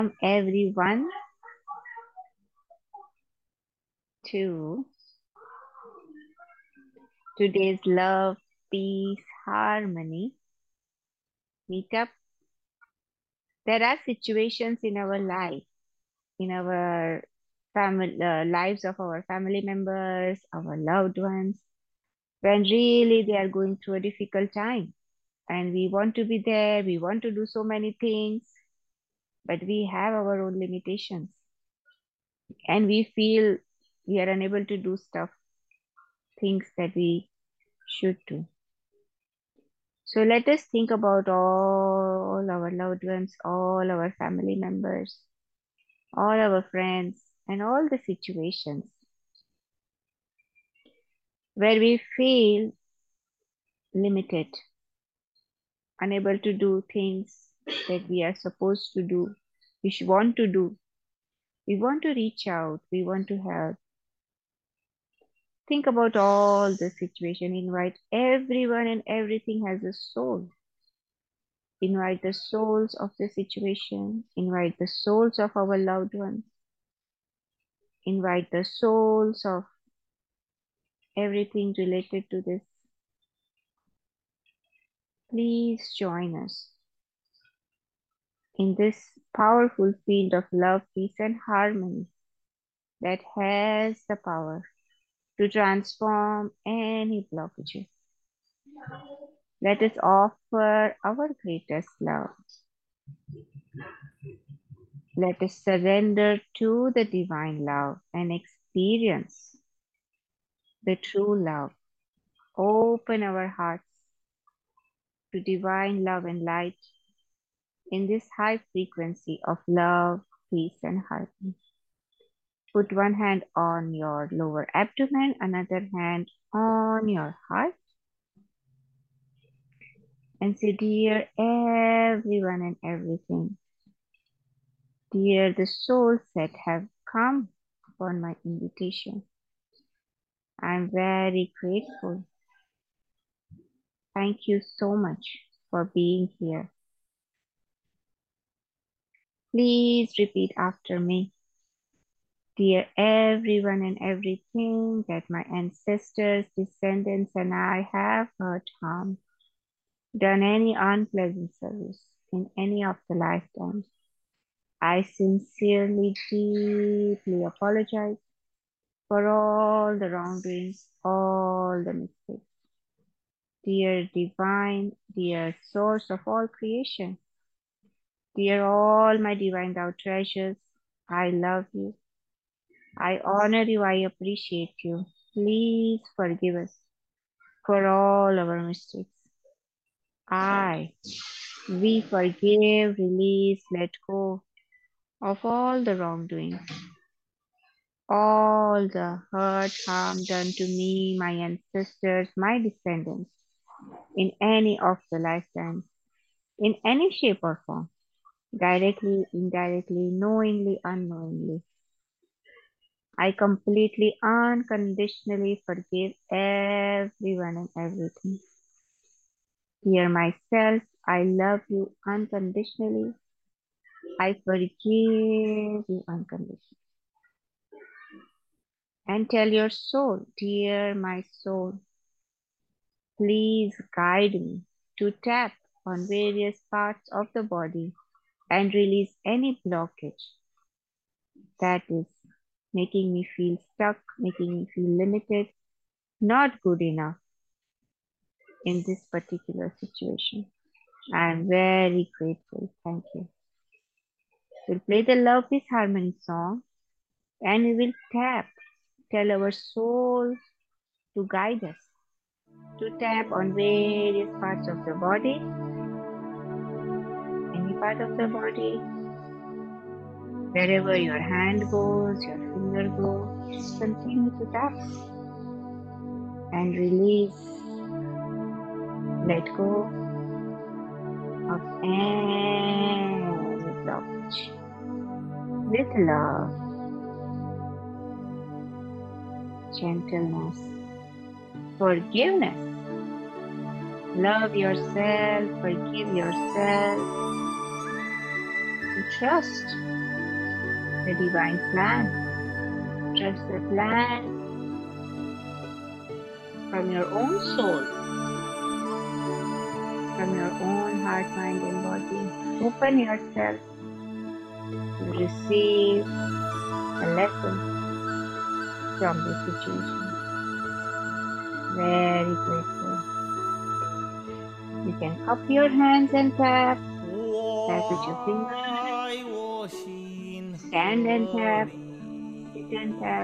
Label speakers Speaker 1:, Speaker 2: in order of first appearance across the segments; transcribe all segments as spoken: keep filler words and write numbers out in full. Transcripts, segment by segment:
Speaker 1: Welcome everyone to today's Love, Peace, Harmony meetup. There are situations in our life, in our family, uh, lives of our family members, our loved ones, when really they are going through a difficult time. And we want to be there, we want to do so many things, but we have our own limitations. And we feel we are unable to do stuff, things that we should do. So let us think about all our loved ones, all our family members, all our friends, and all the situations where we feel limited, unable to do things that we are supposed to do, we should want to do. We want to reach out, we want to help. Think about all the situation. Invite everyone and everything has a soul. Invite the souls of the situation. Invite the souls of our loved ones. Invite the souls of everything related to this. Please join us in this powerful field of love, peace, and harmony that has the power to transform any blockages. Let us offer our greatest love. Let us surrender to the divine love and experience the true love. Open our hearts to divine love and light in this high frequency of love, peace, and harmony. Put one hand on your lower abdomen, another hand on your heart, and say, Dear everyone and everything, dear the souls that have come upon my invitation, I am very grateful. Thank you so much for being here. Please repeat after me. Dear everyone and everything that my ancestors, descendants, and I have hurt, harm, done any unpleasant service in any of the lifetimes, I sincerely, deeply apologize for all the wrongdoings, all the mistakes. Dear divine, dear source of all creation, dear all my divine thou treasures, I love you. I honor you, I appreciate you. Please forgive us for all our mistakes. I, we forgive, release, let go of all the wrongdoings, all the hurt, harm done to me, my ancestors, my descendants, in any of the lifetimes, in any shape or form, directly, indirectly, knowingly, unknowingly. I completely, unconditionally forgive everyone and everything. Dear myself, I love you unconditionally. I forgive you unconditionally. And tell your soul, dear my soul, please guide me to tap on various parts of the body and release any blockage that is making me feel stuck, making me feel limited, not good enough in this particular situation. I am very grateful. Thank you. We'll play the Love Peace Harmony song and we will tap, tell our soul to guide us, to tap on various parts of the body, any part of the body, wherever your hand goes, your finger goes, just continue to tap and release, let go of any blockage with love, gentleness, forgiveness. Love yourself, forgive yourself, and trust the divine plan. Trust the plan from your own soul, from your own heart, mind, and body. Open yourself to receive a lesson from this situation. Very grateful. You can cup your hands and tap. Tap with your fingers. Stand and tap. Sit and tap.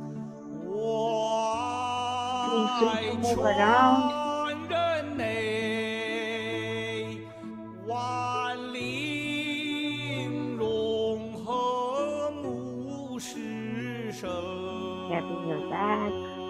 Speaker 1: Feel free to move around. Tapping your back.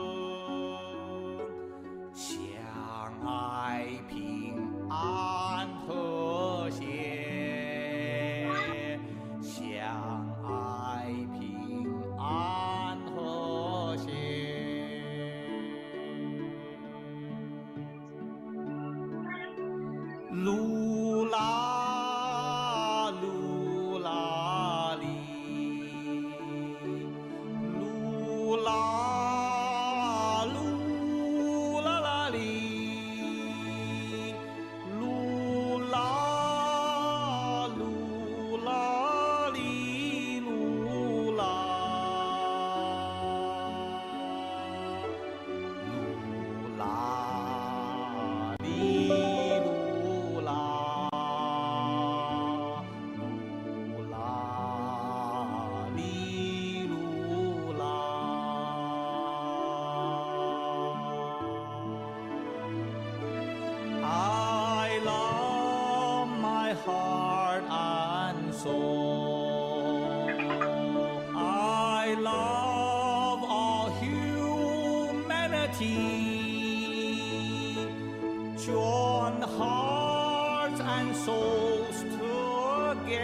Speaker 2: Join hearts and souls together.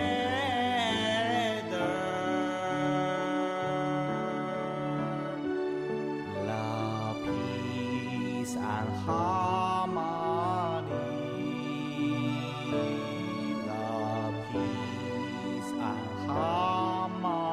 Speaker 2: Love, peace, and harmony. Love, peace, and harmony.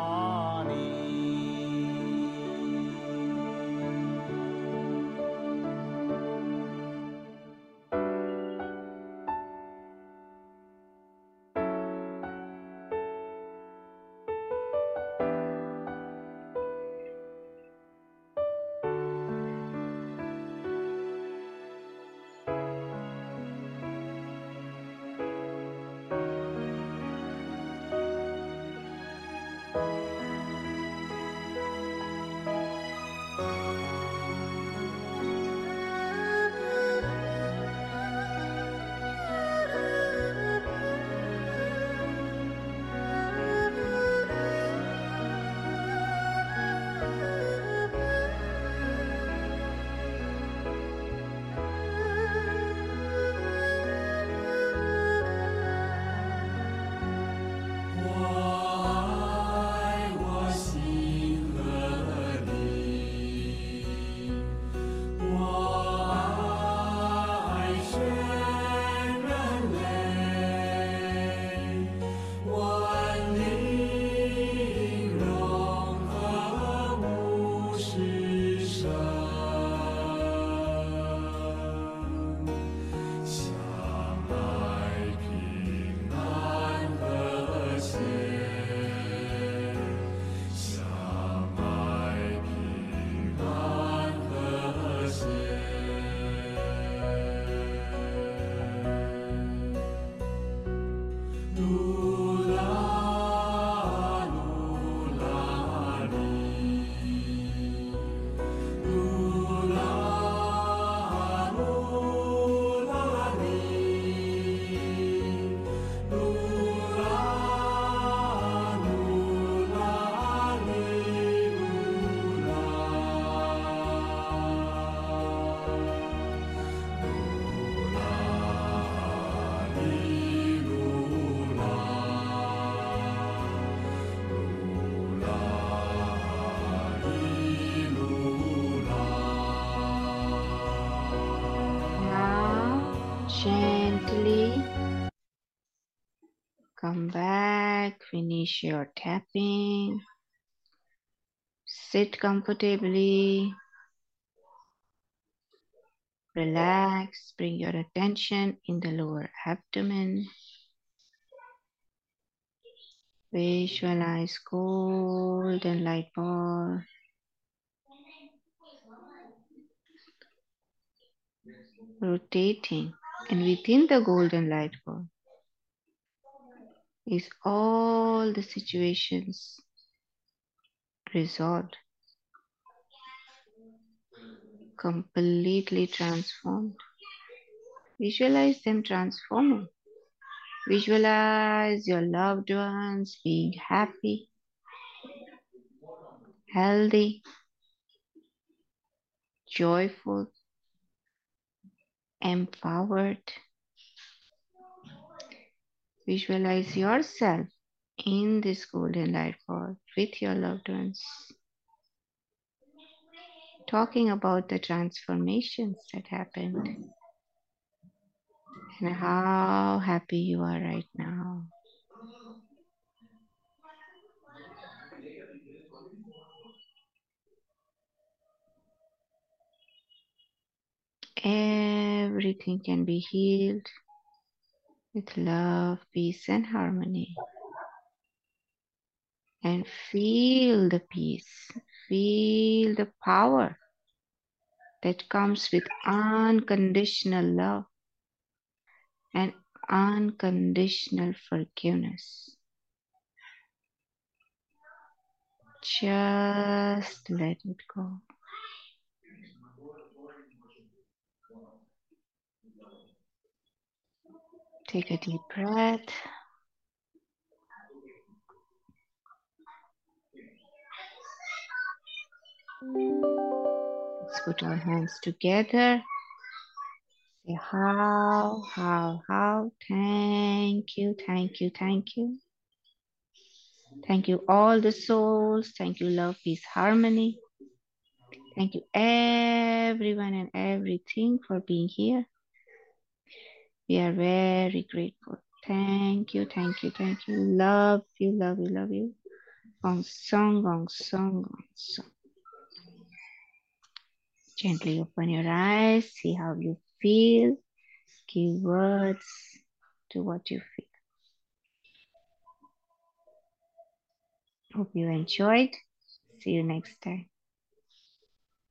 Speaker 2: Gently come back
Speaker 1: back, finish your tapping. Sit comfortably. Relax, bring your attention in the lower abdomen. Visualize golden light ball. Rotating, and within the golden light ball is all the situations resolved, completely transformed. Visualize them transforming. Visualize your loved ones being happy, healthy, joyful, empowered. Visualize yourself in this golden light ball with your loved ones, talking about the transformations that happened and how happy you are right now. Everything can be healed with love, peace, and harmony. And feel the peace, feel the power that comes with unconditional love and unconditional forgiveness. Just let it go. Take a deep breath. Let's put our hands together. Say how, how, how. Thank you, thank you, thank you. Thank you, all the souls. Thank you, love, peace, harmony. Thank you, everyone and everything for being here. We are very grateful. Thank you, thank you, thank you. Love you, love you, love you. Gong song, gong song, gong song. Gently open your eyes. See how you feel. Give words to what you feel. Hope you enjoyed. See you next time.